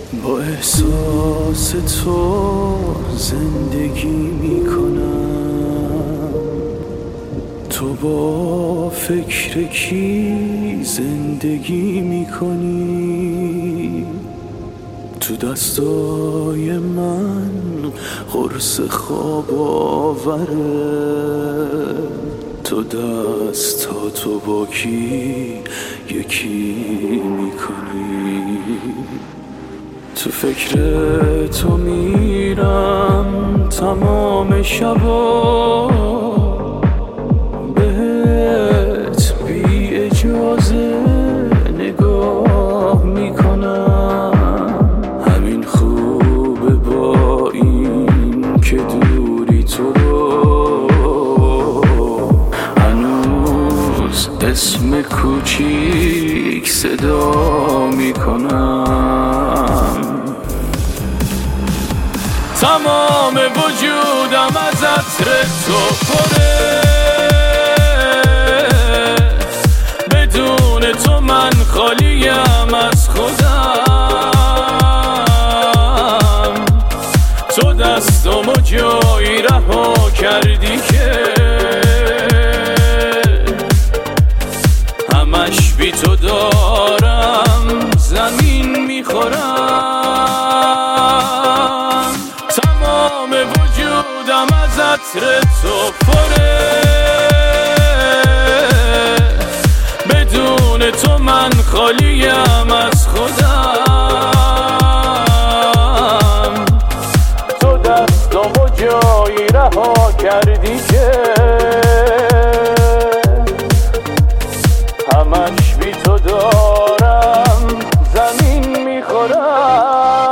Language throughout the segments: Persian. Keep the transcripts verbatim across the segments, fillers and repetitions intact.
با احساس تو زندگی میکنم، تو با فکر کی زندگی میکنی؟ تو دستای من قرص خواب آوره، تو دستاتو با کی یکی میکنی؟ تو فکر تو میرم تمام شبا، بهت بی اجازه نگاه میکنم. همین خوبه با این که دوری تو هنوز اسم کوچیک صدا میکنم. تمام وجودم از عطر تو پره، بدون تو من خالیم از خودم. تو دستمو جایی رها کردی که همش بی تو دارم زمین میخورم. تمام وجودم از عطر تو پره، بدون تو من خالیم از خودم. تو دستمو جایی رها کردی که همش بی تو دارم زمین میخورم.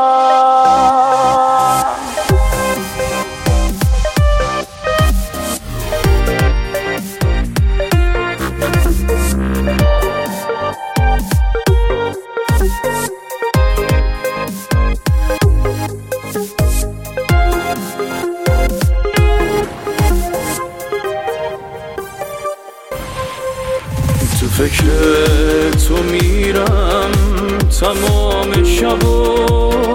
تو فکر تو میرم تمام شبا،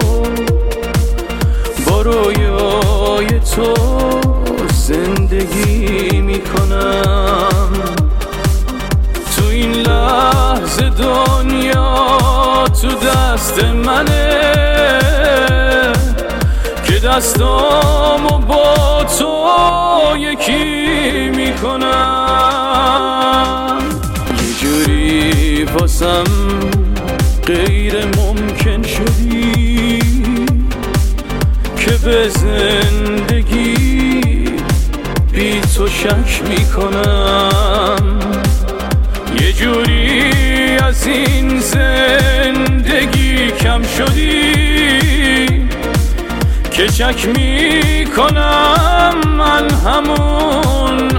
با رویای تو زندگی میکنم. تو این لحظه دنیا تو دست منه که دستامو با تو یکی میکنم. جوری واسم غیر ممکن شدی که به زندگی بی تو شک میکنم. یه جوری از این زندگی کم شدی که شک میکنم من همون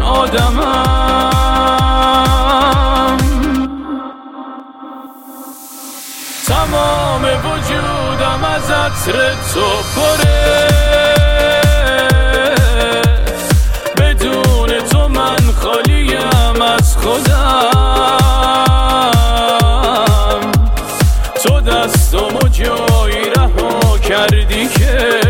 آدمم. تمام وجودم از عطر تو پره، بدون تو من خالیم از خودم. تو دستمو جایی رها کردی که